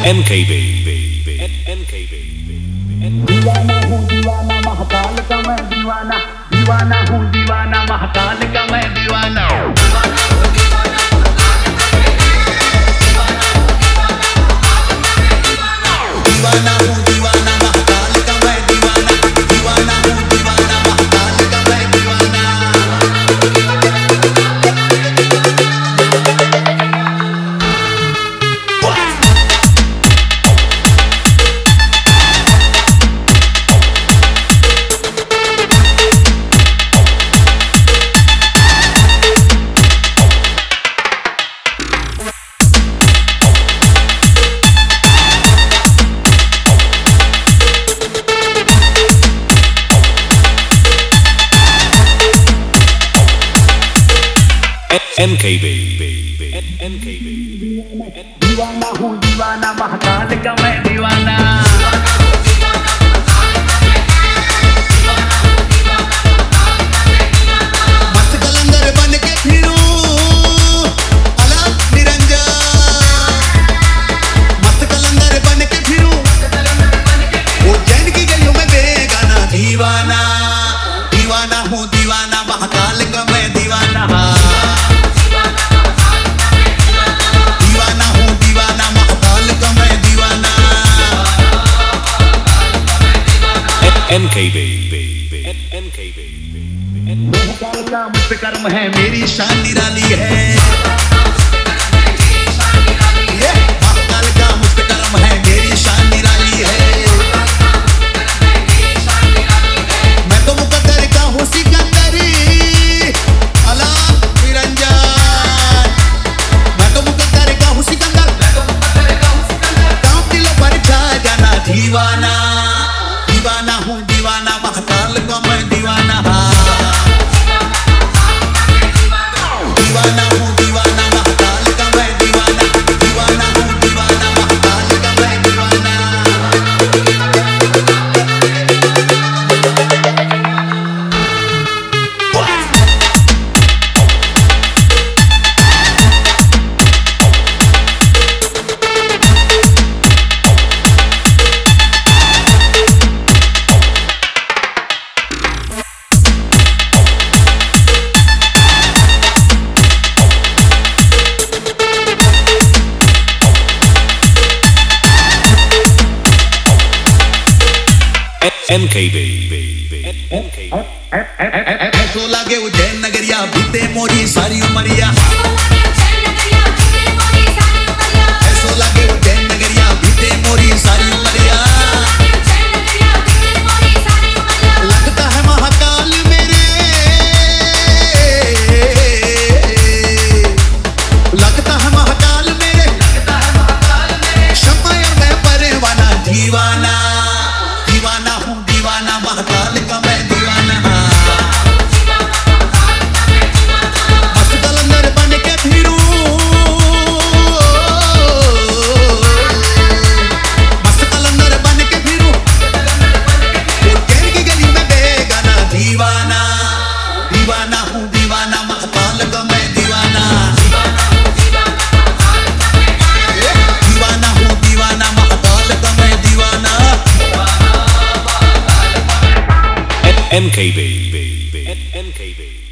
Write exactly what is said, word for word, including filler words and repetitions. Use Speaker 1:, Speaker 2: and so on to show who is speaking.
Speaker 1: M K B M K B
Speaker 2: दीवाना हूँ दीवाना महाकाल का मैं दीवाना, दीवाना हूँ दीवाना महाकाल का मैं दीवाना, दीवाना हूँ दीवाना महाकाल का मैं दीवाना, दीवाना हूँ दीवाना महाकाल का मैं दीवाना।
Speaker 1: M K B M K B
Speaker 2: दीवाना हूँ दीवाना महाकाल का मैं दीवाना, मस्त कलंदर बन के फिरूं अलग निरंजन, मस्त कलंदर बन के फिरूं वो जैन की गलियों में बेगाना, दीवाना दीवाना हूँ दीवाना महाकाल का मैं दीवाना,
Speaker 1: M K B M K B
Speaker 2: Mahakal का मुझ पे कर्म है मेरी शान निराली है, महाकाल का मुझ पे कर्म है मेरी शान निराली है, मैं तो मुकद्दर का हूँ सिकंदरी अलग निरंजन, मैं तो मुकद्दर का हूँ सिकंदर, काम दिलों पर छा जाना, दीवाना दीवाना हूँ दीवाना महाकाल का मैं दीवाना, दीवाना हूँ दीवाना महाकाल का मैं दीवाना, दीवाना हूँ दीवाना महाकाल का मैं दीवाना।
Speaker 1: M K B M K B
Speaker 2: ऐसो लागे उज्जैन नगरिया बीते मोरी सारी उमरिया, ऐसो लागे उज्जैन नगरिया बीते मोरी सारी उमरिया, लगता है महाकाल मेरे, लगता है महाकाल मेरे, शम्मा मैं परवाना, दीवाना दीवाना हूँ दीवाना महाकाल का मैं दीवाना, मस्त कलंदर बन के फिरूं मस्त कलंदर बन के फिरूं वो जैन की गली में बेगाना, दीवाना दीवाना हूँ दीवाना महाकाल का मैं दीवाना, दीवाना हूँ दीवाना महाकाल का मैं दीवाना।
Speaker 1: M K B M K B